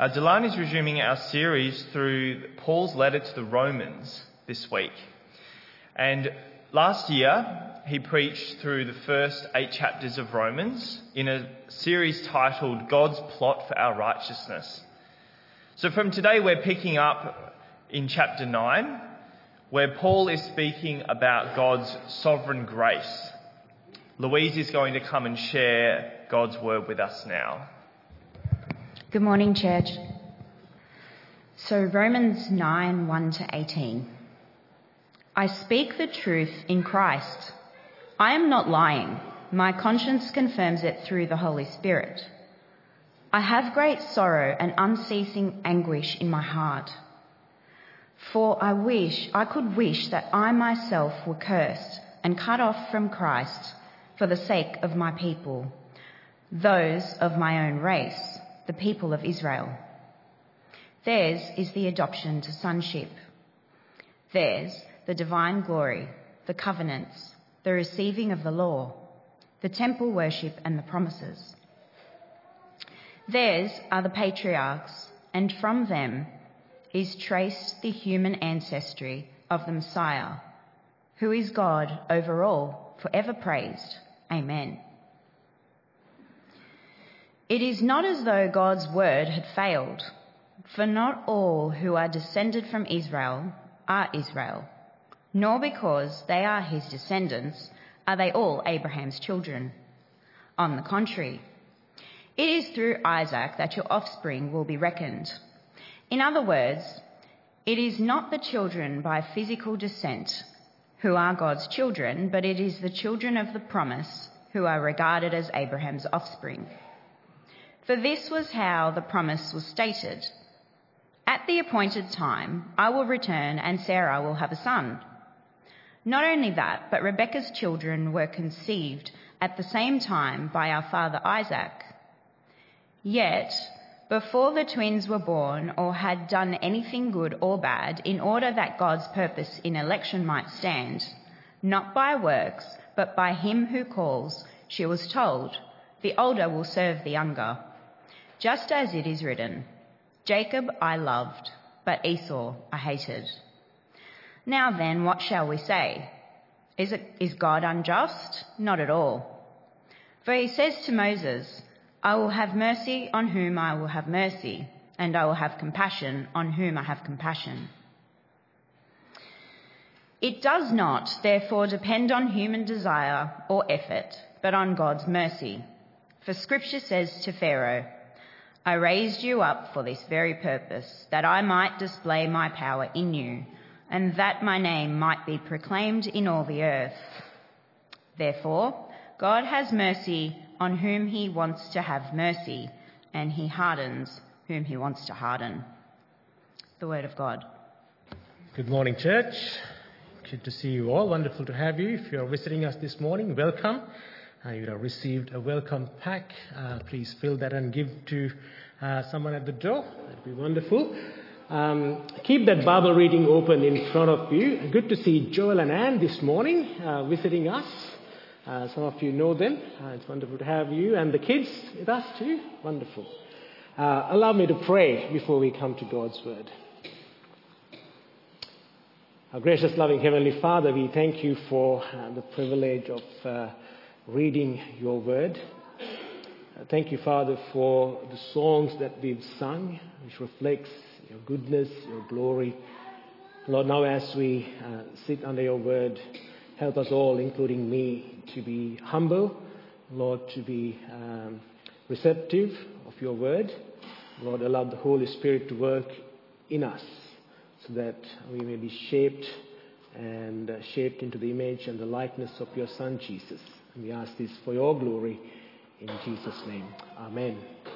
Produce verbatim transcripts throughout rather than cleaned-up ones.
Uh, Delan is resuming our series through Paul's letter to the Romans this week. And last year, he preached through the first eight chapters of Romans in a series titled God's Plot for Our Righteousness. So from today, we're picking up in chapter nine, where Paul is speaking about God's sovereign grace. Louise is going to come and share God's word with us now. Good morning, church. So Romans nine, one to eighteen. I speak the truth in Christ. I am not lying. My conscience confirms it through the Holy Spirit. I have great sorrow and unceasing anguish in my heart. For I wish, I could wish that I myself were cursed and cut off from Christ for the sake of my people, those of my own race, the people of Israel. Theirs is the adoption to sonship. Theirs the divine glory, the covenants, the receiving of the law, the temple worship and the promises. Theirs are the patriarchs, and from them is traced the human ancestry of the Messiah, who is God over all, forever praised. Amen. It is not as though God's word had failed, for not all who are descended from Israel are Israel, nor because they are his descendants are they all Abraham's children. On the contrary, it is through Isaac that your offspring will be reckoned. In other words, it is not the children by physical descent who are God's children, but it is the children of the promise who are regarded as Abraham's offspring. For this was how the promise was stated. At the appointed time, I will return and Sarah will have a son. Not only that, but Rebekah's children were conceived at the same time by our father Isaac. Yet, before the twins were born or had done anything good or bad, in order that God's purpose in election might stand, not by works, but by him who calls, she was told, the older will serve the younger. Just as it is written, Jacob I loved, but Esau I hated. Now then, what shall we say? Is it, is God unjust? Not at all. For he says to Moses, I will have mercy on whom I will have mercy, and I will have compassion on whom I have compassion. It does not, therefore, depend on human desire or effort, but on God's mercy. For Scripture says to Pharaoh, I raised you up for this very purpose, that I might display my power in you, and that my name might be proclaimed in all the earth. Therefore, God has mercy on whom he wants to have mercy, and he hardens whom he wants to harden. The word of God. Good morning, church. Good to see you all. Wonderful to have you. If you are visiting us this morning, welcome. Uh, you have received a welcome pack. Uh, please fill that and give to uh, someone at the door. That'd be wonderful. Um, keep that Bible reading open in front of you. Good to see Joel and Anne this morning uh, visiting us. Uh, some of you know them. Uh, it's wonderful to have you and the kids with us too. Wonderful. Uh, allow me to pray before we come to God's word. Our gracious, loving Heavenly Father, we thank you for uh, the privilege of uh, reading your word. Uh, thank you, Father, for the songs that we've sung, which reflects your goodness, your glory. Lord, now as we uh, sit under your word, help us all, including me, to be humble, Lord, to be um, receptive of your word. Lord, allow the Holy Spirit to work in us so that we may be shaped and uh, shaped into the image and the likeness of your Son, Jesus. And we ask this for your glory in Jesus' name. Amen.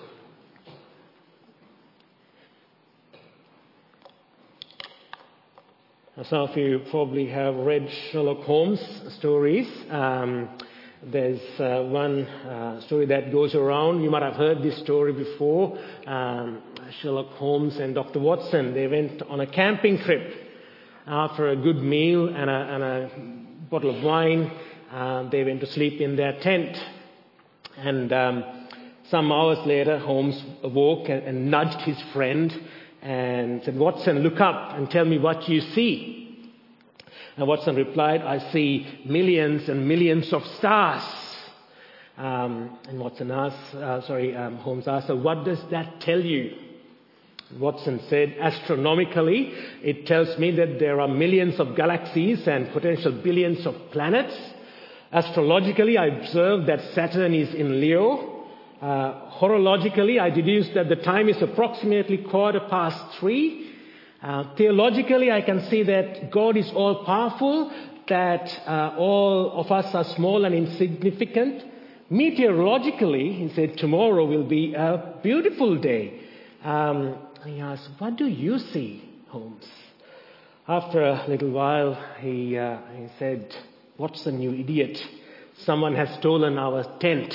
Some of you probably have read Sherlock Holmes stories. Um, there's uh, one uh, story that goes around. You might have heard this story before. Um, Sherlock Holmes and Doctor Watson, they went on a camping trip. After a good meal and a, and a bottle of wine, uh, they went to sleep in their tent. And um, Some hours later, Holmes awoke and, and nudged his friend and said, "Watson, look up and tell me what you see." And Watson replied, "I see millions and millions of stars." Um, and Watson asked, uh, sorry, um, Holmes asked, "So what does that tell you?" Watson said, "Astronomically, it tells me that there are millions of galaxies and potential billions of planets. Astrologically, I observe that Saturn is in Leo. Uh, horologically, I deduce that the time is approximately quarter past three. Uh, theologically, I can see that God is all-powerful, that uh, all of us are small and insignificant. Meteorologically," he said, "tomorrow will be a beautiful day." Um, he asked, "What do you see, Holmes?" After a little while, he, uh, he said, "Watson, you idiot. Someone has stolen our tent."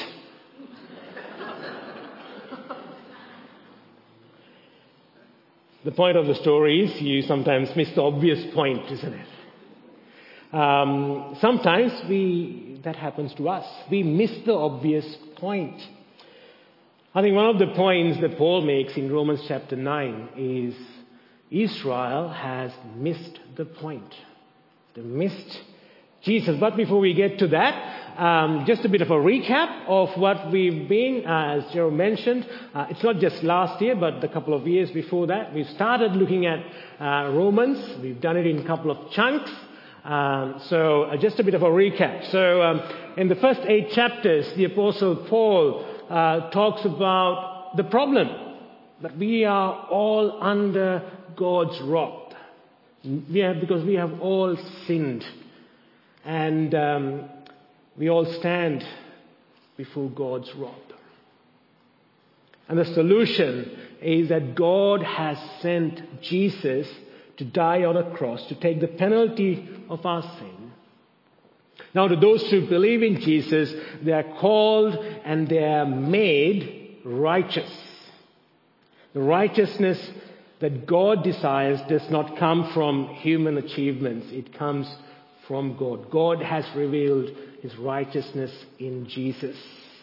The point of the story is you sometimes miss the obvious point, isn't it? Um, sometimes we that happens to us. We miss the obvious point. I think one of the points that Paul makes in Romans chapter nine is Israel has missed the point. They missed Jesus. But before we get to that, um, just a bit of a recap of what we've been, uh, as Joe mentioned. Uh, it's not just last year, but a couple of years before that. We've started looking at uh, Romans. We've done it in a couple of chunks. Um, so uh, just a bit of a recap. So um, in the first eight chapters, the Apostle Paul uh, talks about the problem, that we are all under God's wrath. We have, because we have all sinned. And um, we all stand before God's wrath. And the solution is that God has sent Jesus to die on a cross, to take the penalty of our sin. Now, to those who believe in Jesus, they are called and they are made righteous. The righteousness that God desires does not come from human achievements. It comes from God. God has revealed His righteousness in Jesus.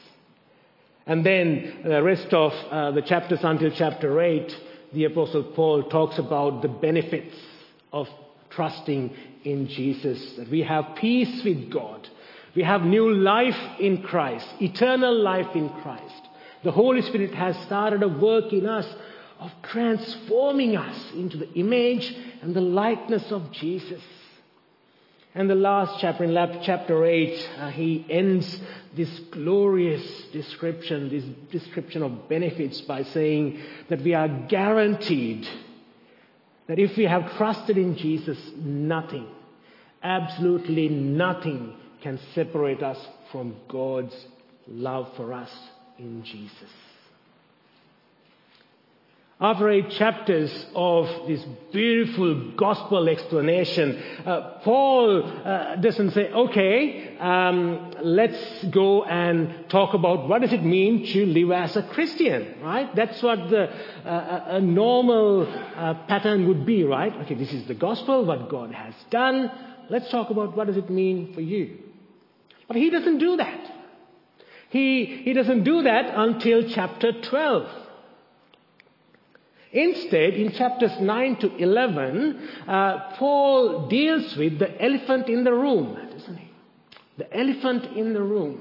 And then the rest of uh, the chapters until chapter eight, the Apostle Paul talks about the benefits of trusting in Jesus. That we have peace with God. We have new life in Christ, eternal life in Christ. The Holy Spirit has started a work in us of transforming us into the image and the likeness of Jesus. And the last chapter, in chapter eight, uh, he ends this glorious description, this description of benefits by saying that we are guaranteed that if we have trusted in Jesus, nothing, absolutely nothing can separate us from God's love for us in Jesus. After eight chapters of this beautiful gospel explanation, uh, Paul uh, doesn't say, okay, um, let's go and talk about what does it mean to live as a Christian, right? That's what the, uh, a normal uh, pattern would be, right? Okay, this is the gospel, what God has done. Let's talk about what does it mean for you. But he doesn't do that. He, he doesn't do that until chapter twelve. Instead, in chapters nine to eleven, uh, Paul deals with the elephant in the room, doesn't he? The elephant in the room.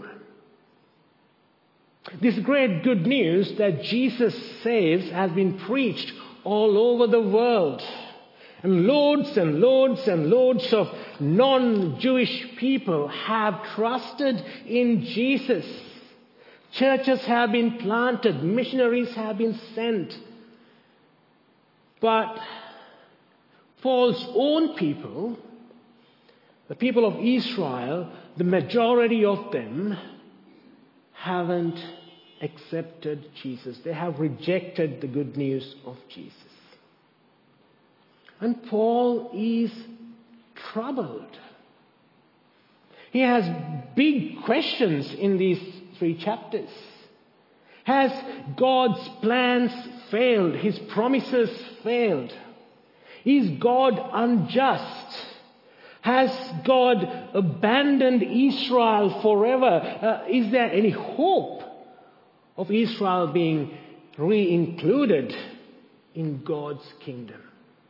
This great good news that Jesus saves has been preached all over the world. And loads and loads and loads of non-Jewish people have trusted in Jesus. Churches have been planted, missionaries have been sent. But Paul's own people, the people of Israel, the majority of them haven't accepted Jesus. They have rejected the good news of Jesus. And Paul is troubled. He has big questions in these three chapters. Has God's plans failed? His promises failed? Is God unjust? Has God abandoned Israel forever? Uh, is there any hope of Israel being re-included in God's kingdom.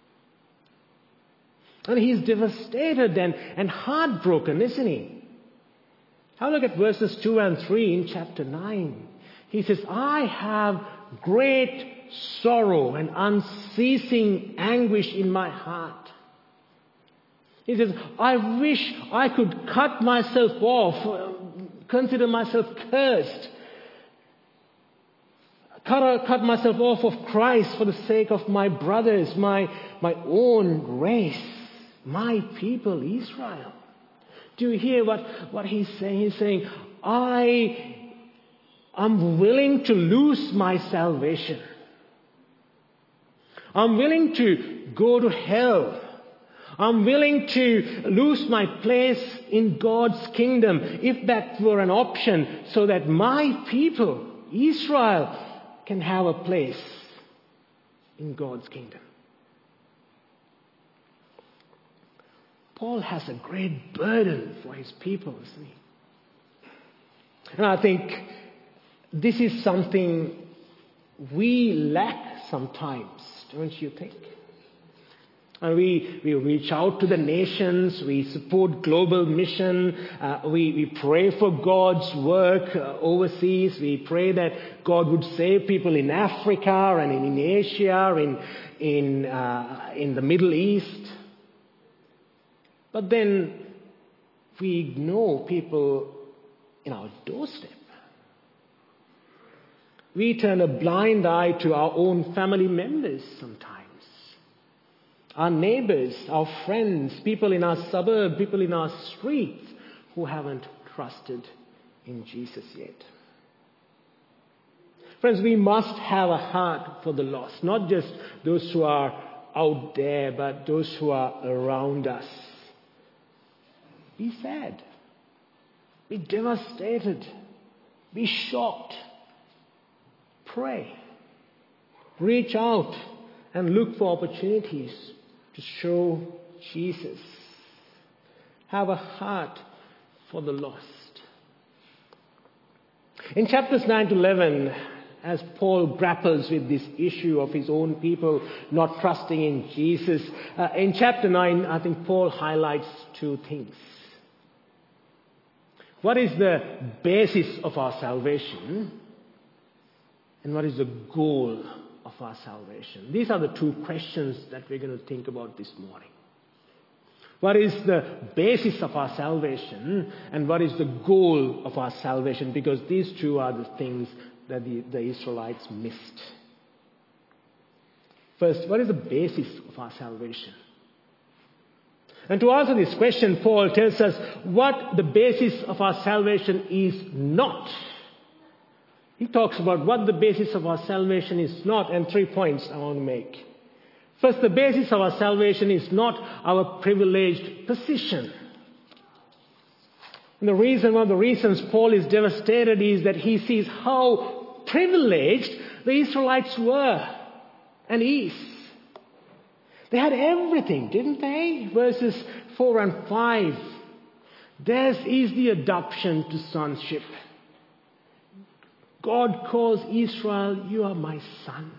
And he's devastated and, and heartbroken, isn't he? Have a look at verses two and three in chapter nine. He says, I have great sorrow and unceasing anguish in my heart. He says, I wish I could cut myself off, consider myself cursed, cut, cut myself off of Christ for the sake of my brothers, my, my own race, my people, Israel. Do you hear what, what he's saying? He's saying, I am willing to lose my salvation. I'm willing to go to hell. I'm willing to lose my place in God's kingdom, if that were an option, so that my people, Israel, can have a place in God's kingdom. Paul has a great burden for his people, isn't he? And I think this is something we lack sometimes, don't you think? And we, we reach out to the nations, we support global mission, uh, we, we pray for God's work uh, overseas, we pray that God would save people in Africa and in, in Asia, in, in, uh, in the Middle East. But then we ignore people in our doorstep. We turn a blind eye to our own family members sometimes. Our neighbors, our friends, people in our suburb, people in our streets who haven't trusted in Jesus yet. Friends, we must have a heart for the lost, not just those who are out there, but those who are around us. Be sad. Be devastated. Be shocked. Pray. Reach out and look for opportunities to show Jesus. Have a heart for the lost. In chapters nine to eleven, as Paul grapples with this issue of his own people not trusting in Jesus, uh, in chapter nine, I think Paul highlights two things. What is the basis of our salvation? And what is the goal of our salvation? These are the two questions that we're going to think about this morning. What is the basis of our salvation? And what is the goal of our salvation? Because these two are the things that the, the Israelites missed. First, what is the basis of our salvation? And to answer this question, Paul tells us what the basis of our salvation is not. He talks about what the basis of our salvation is not, and three points I want to make. First, the basis of our salvation is not our privileged position. And the reason, one of the reasons Paul is devastated is that he sees how privileged the Israelites were and is. They had everything, didn't they? Verses four and five. Theirs is the adoption to sonship. God calls Israel, you are my son.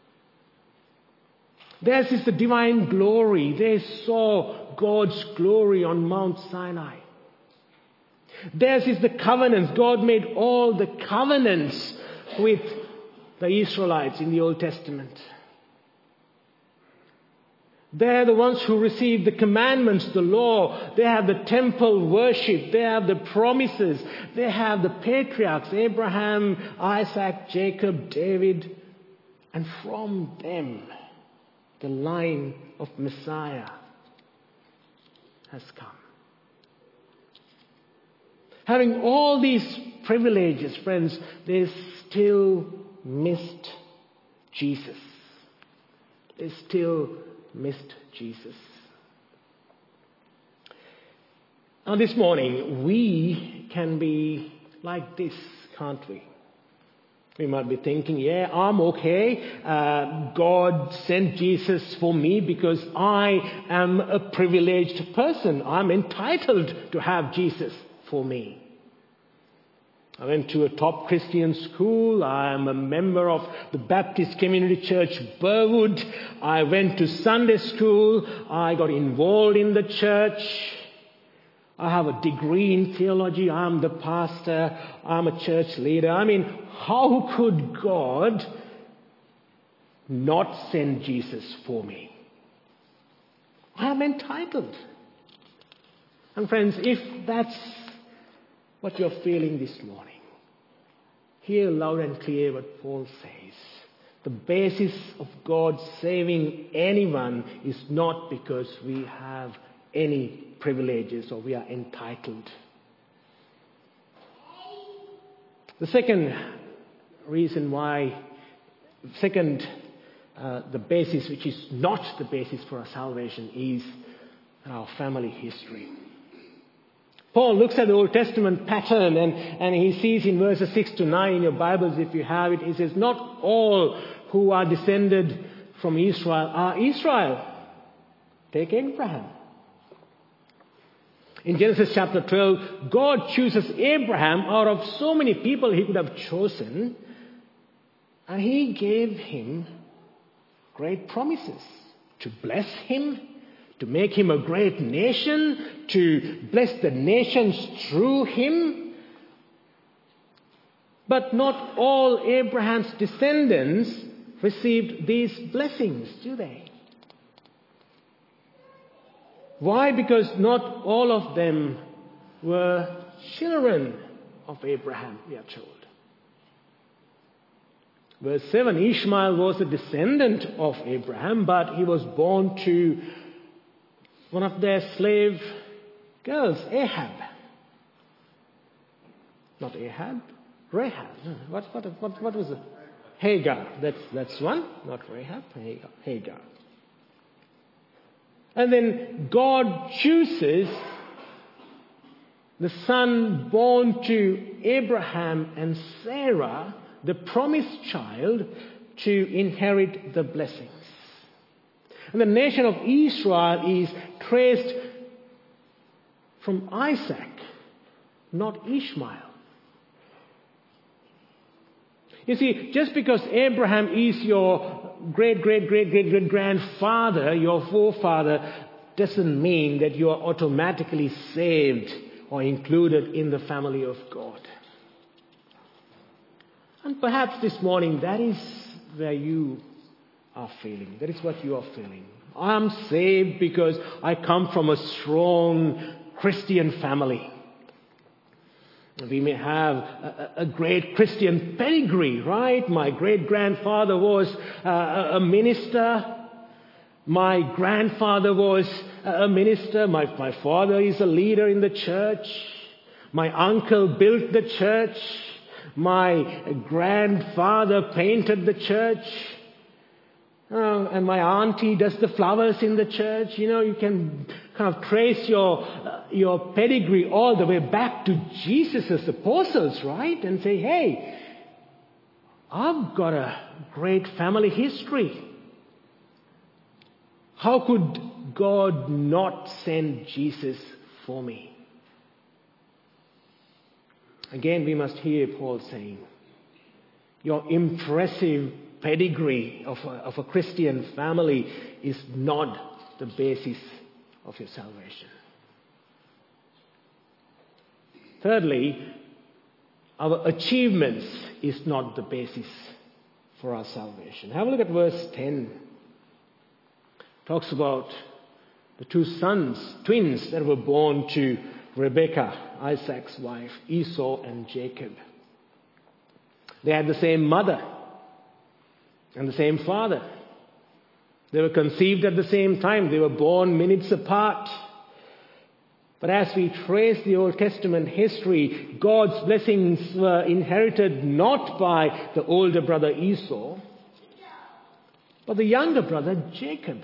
Theirs is the divine glory. They saw God's glory on Mount Sinai. Theirs is the covenants. God made all the covenants with the Israelites in the Old Testament. They're the ones who received the commandments, the law. They have the temple worship. They have the promises. They have the patriarchs, Abraham, Isaac, Jacob, David. And from them, the line of Messiah has come. Having all these privileges, friends, they still missed Jesus. They still missed Jesus. Now this morning, we can be like this, can't we? We might be thinking, yeah, I'm okay. Uh, God sent Jesus for me because I am a privileged person. I'm entitled to have Jesus for me. I went to a top Christian school. I am a member of the Baptist Community Church, Burwood. I went to Sunday school. I got involved in the church. I have a degree in theology. I'm the pastor. I'm a church leader. I mean, how could God not send Jesus for me? I am entitled. And friends, if that's what you're feeling this morning, hear loud and clear what Paul says. The basis of God saving anyone is not because we have any privileges or we are entitled. The second reason why, second, uh, the basis which is not the basis for our salvation is our family history. Paul looks at the Old Testament pattern and, and he sees in verses six to nine in your Bibles, if you have it, he says, not all who are descended from Israel are Israel. Take Abraham. In Genesis chapter twelve, God chooses Abraham out of so many people he could have chosen, and he gave him great promises to bless him, to make him a great nation, to bless the nations through him. But not all Abraham's descendants received these blessings, do they? Why? Because not all of them were children of Abraham, we are told. Verse seven, Ishmael was a descendant of Abraham, but he was born to one of their slave girls, Ahab. Not Ahab, Rahab. What, what, what, what was it? Hagar. That's, that's one. Not Rahab, Hagar. Hagar. And then God chooses the son born to Abraham and Sarah, the promised child, to inherit the blessings. And the nation of Israel is traced from Isaac, not Ishmael. You see, just because Abraham is your great, great, great, great, great grandfather, your forefather, doesn't mean that you are automatically saved or included in the family of God. And perhaps this morning that is where you are feeling. That is what you are feeling. I'm saved because I come from a strong Christian family. We may have a, a great Christian pedigree, right? My great-grandfather was uh, a minister. My grandfather was a minister. My, my father is a leader in the church. My uncle built the church. My grandfather painted the church. Uh, and my auntie does the flowers in the church. You know, you can kind of trace your uh, your pedigree all the way back to Jesus' apostles, right? And say, hey, I've got a great family history. How could God not send Jesus for me? Again, we must hear Paul saying, your impressive pedigree of a, of a Christian family is not the basis of your salvation. Thirdly, our achievements is not the basis for our salvation. Have a look at verse ten. It talks about the two sons, twins that were born to Rebekah, Isaac's wife, Esau and Jacob. They had the same mother and the same father. They were conceived at the same time. They were born minutes apart. But as we trace the Old Testament history, God's blessings were inherited not by the older brother Esau, but the younger brother Jacob.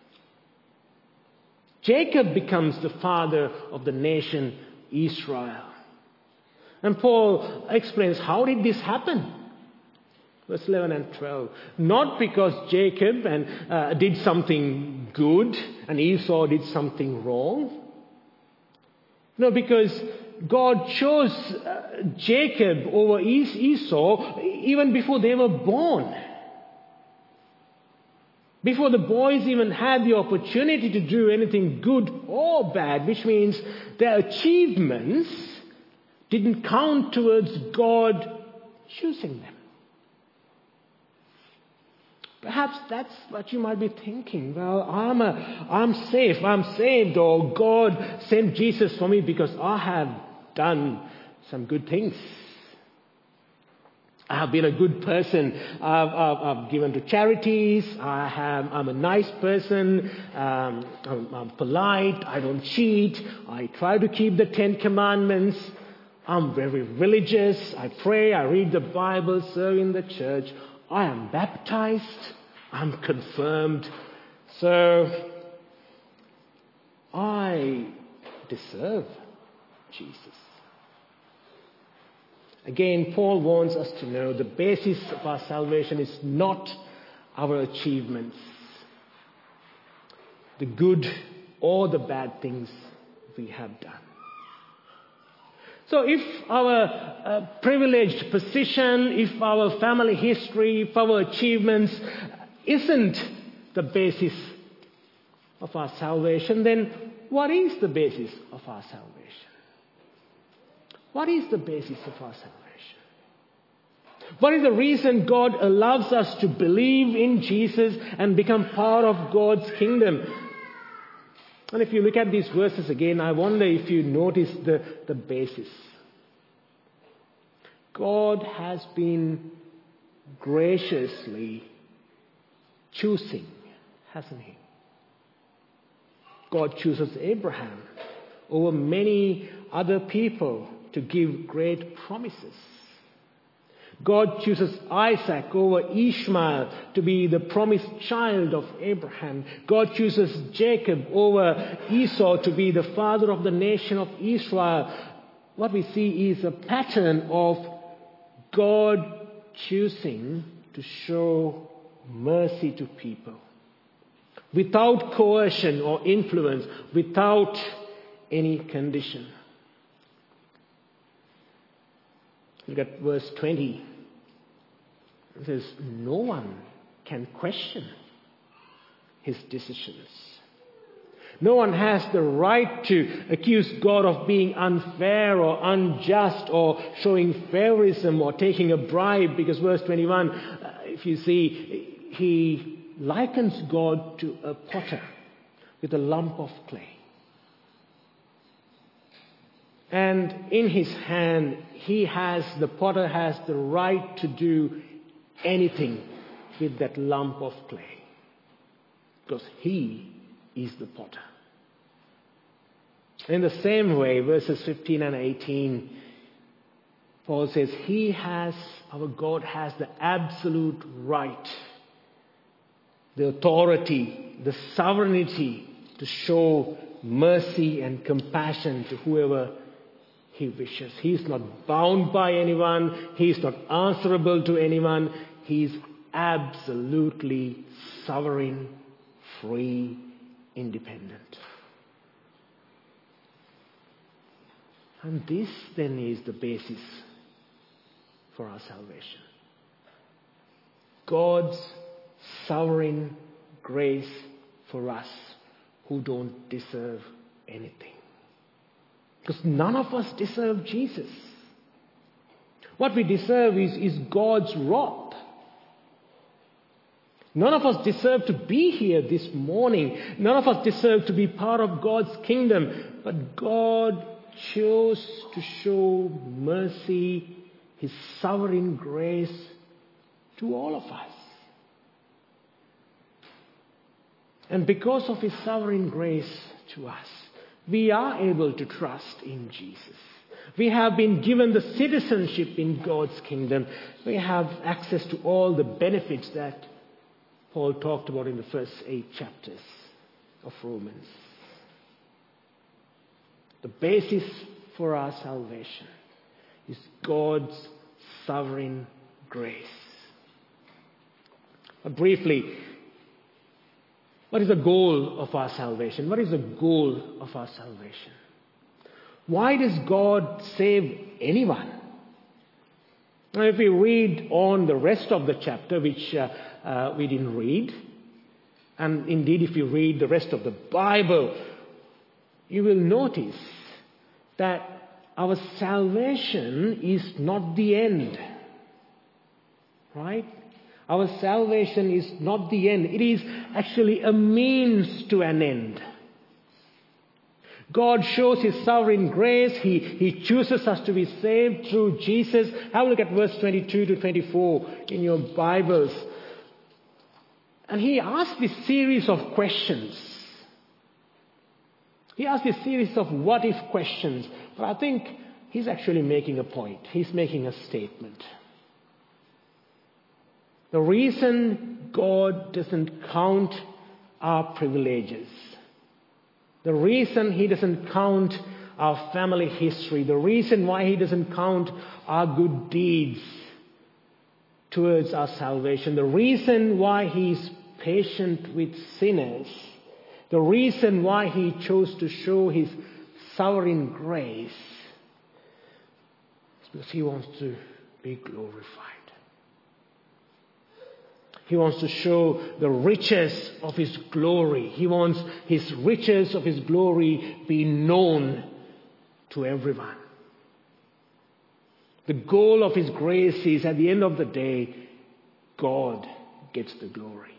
Jacob becomes the father of the nation Israel. And Paul explains, how did this happen? Verse eleven and twelve. Not because Jacob and, uh, did something good and Esau did something wrong. No, because God chose uh, Jacob over Es- Esau even before they were born. Before the boys even had the opportunity to do anything good or bad, which means their achievements didn't count towards God choosing them. Perhaps that's what you might be thinking. Well, I'm, a, I'm safe, I'm saved, or God sent Jesus for me because I have done some good things. I have been a good person. I've, I've, I've given to charities. I have, I'm a nice person. Um, I'm, I'm polite. I don't cheat. I try to keep the Ten Commandments. I'm very religious. I pray. I read the Bible, serve in the church. I am baptized. I'm confirmed. So I deserve Jesus. Again, Paul wants us to know the basis of our salvation is not our achievements, the good or the bad things we have done. So if our uh, privileged position, if our family history, if our achievements isn't the basis of our salvation, then what is the basis of our salvation? What is the basis of our salvation? What is the reason God allows us to believe in Jesus and become part of God's kingdom? And if you look at these verses again, I wonder if you notice the, the basis. God has been graciously choosing, hasn't He? God chooses Abraham over many other people to give great promises. God chooses Isaac over Ishmael to be the promised child of Abraham. God chooses Jacob over Esau to be the father of the nation of Israel. What we see is a pattern of God choosing to show mercy to people without coercion or influence, without any condition. Look at verse twenty. It says, no one can question His decisions. No one has the right to accuse God of being unfair or unjust or showing favorism or taking a bribe, because verse twenty-one, uh, if you see, he likens God to a potter with a lump of clay. And in his hand, he has, the potter has the right to do anything with that lump of clay, because he is the potter. In the same way, verses fifteen and eighteen, Paul says, He has, our God has the absolute right, the authority, the sovereignty to show mercy and compassion to whoever He wishes. He is not bound by anyone. He is not answerable to anyone. He is absolutely sovereign, free, independent. And this then is the basis for our salvation. God's sovereign grace for us who don't deserve anything. Because none of us deserve Jesus. What we deserve is, is God's wrath. None of us deserve to be here this morning. None of us deserve to be part of God's kingdom. But God chose to show mercy, His sovereign grace to all of us. And because of His sovereign grace to us, we are able to trust in Jesus. We have been given the citizenship in God's kingdom. We have access to all the benefits that Paul talked about in the first eight chapters of Romans. The basis for our salvation is God's sovereign grace. But briefly, what is the goal of our salvation? What is the goal of our salvation? Why does God save anyone? Now, if we read on the rest of the chapter, which uh, uh, we didn't read, and indeed if you read the rest of the Bible, you will notice that our salvation is not the end. Right? Our salvation is not the end. It is actually a means to an end. God shows His sovereign grace. He, he chooses us to be saved through Jesus. Have a look at verse twenty-two to twenty-four in your Bibles. And He asks this series of questions. He asks this series of what-if questions. But I think He's actually making a point. He's making a statement. The reason God doesn't count our privileges, the reason He doesn't count our family history, the reason why He doesn't count our good deeds towards our salvation, the reason why He's patient with sinners, the reason why He chose to show His sovereign grace is because He wants to be glorified. He wants to show the riches of His glory. He wants His riches of His glory be known to everyone. The goal of His grace is, at the end of the day, God gets the glory.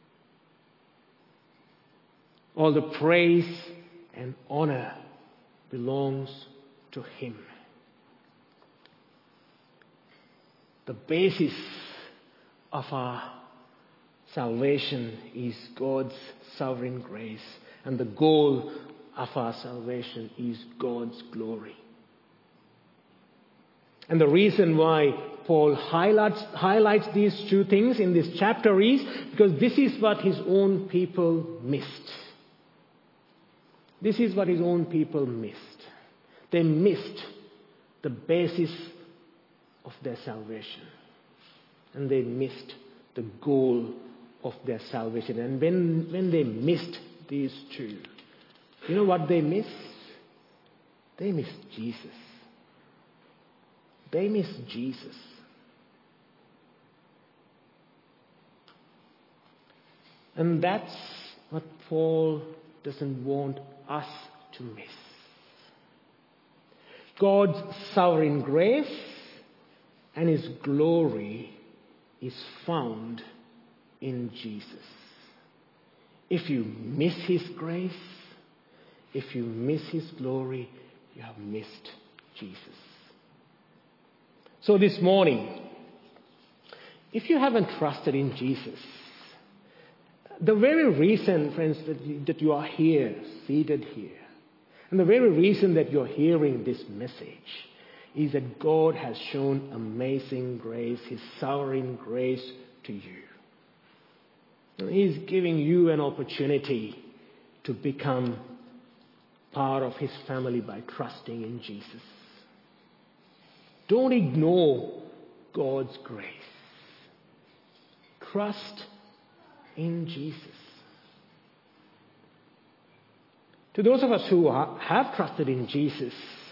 All the praise and honor belongs to Him. The basis of our salvation is God's sovereign grace, and the goal of our salvation is God's glory. And the reason why Paul highlights, highlights these two things in this chapter is because this is what his own people missed. This is what his own people missed. They missed the basis of their salvation. And they missed the goal of their salvation. And when, when they missed these two, you know what they missed? They missed Jesus. They missed Jesus. And that's what Paul doesn't want us to miss. God's sovereign grace and His glory is found in Jesus. If you miss His grace, if you miss His glory, you have missed Jesus. So this morning, if you haven't trusted in Jesus, the very reason, friends, that you, that you are here, seated here, and the very reason that you're hearing this message is that God has shown amazing grace, His sovereign grace to you. And He's giving you an opportunity to become part of His family by trusting in Jesus. Don't ignore God's grace. Trust in Jesus. To those of us who are, have trusted in Jesus,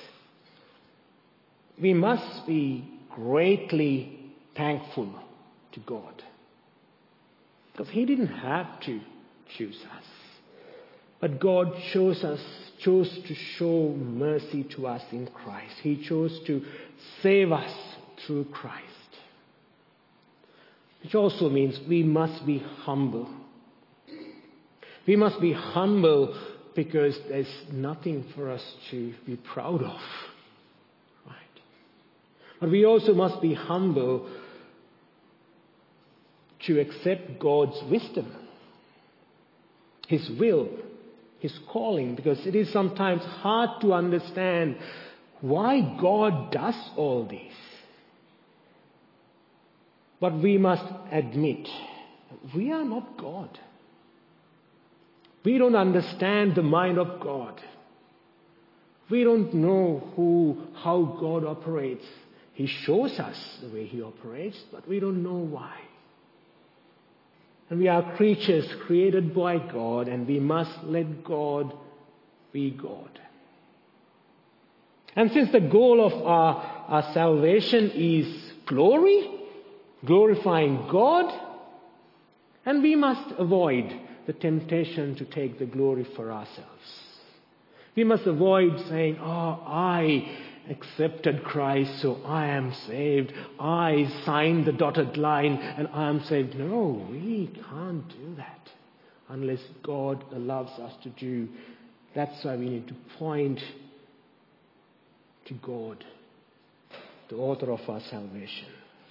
we must be greatly thankful to God. Because He didn't have to choose us. But God chose us, chose to show mercy to us in Christ. He chose to save us through Christ. Which also means we must be humble. We must be humble because there's nothing for us to be proud of. Right? But we also must be humble to accept God's wisdom, His will, His calling, because it is sometimes hard to understand why God does all this. But we must admit, we are not God. We don't understand the mind of God. We don't know who, how God operates. He shows us the way He operates, but we don't know why. And we are creatures created by God, and we must let God be God. And since the goal of our, our salvation is glory, glorifying God, and we must avoid the temptation to take the glory for ourselves. We must avoid saying, oh, I accepted Christ, so I am saved. I signed the dotted line and I am saved. No, we can't do that unless God allows us to do. That's why we need to point to God, the author of our salvation.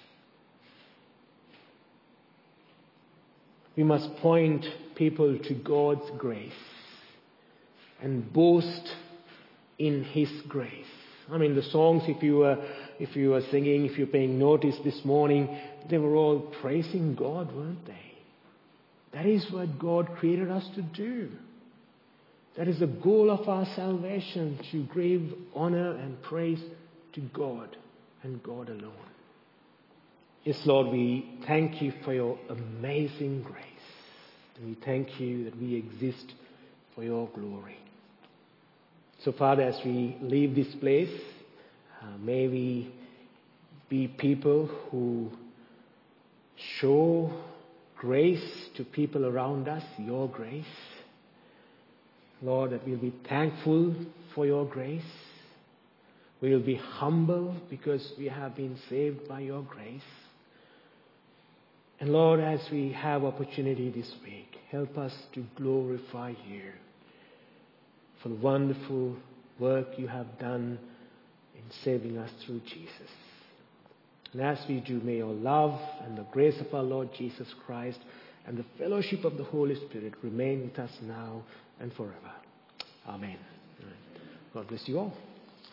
We must point people to God's grace and boast in His grace. I mean, the songs, if you were, if you were singing, if you're paying notice this morning, they were all praising God, weren't they? That is what God created us to do. That is the goal of our salvation, to give honor and praise to God and God alone. Yes, Lord, we thank you for your amazing grace. And we thank you that we exist for your glory. So, Father, as we leave this place, uh, may we be people who show grace to people around us, your grace. Lord, that we'll be thankful for your grace. We'll be humble because we have been saved by your grace. And Lord, as we have opportunity this week, help us to glorify you for the wonderful work you have done in saving us through Jesus. And as we do, may your love and the grace of our Lord Jesus Christ and the fellowship of the Holy Spirit remain with us now and forever. Amen. God bless you all.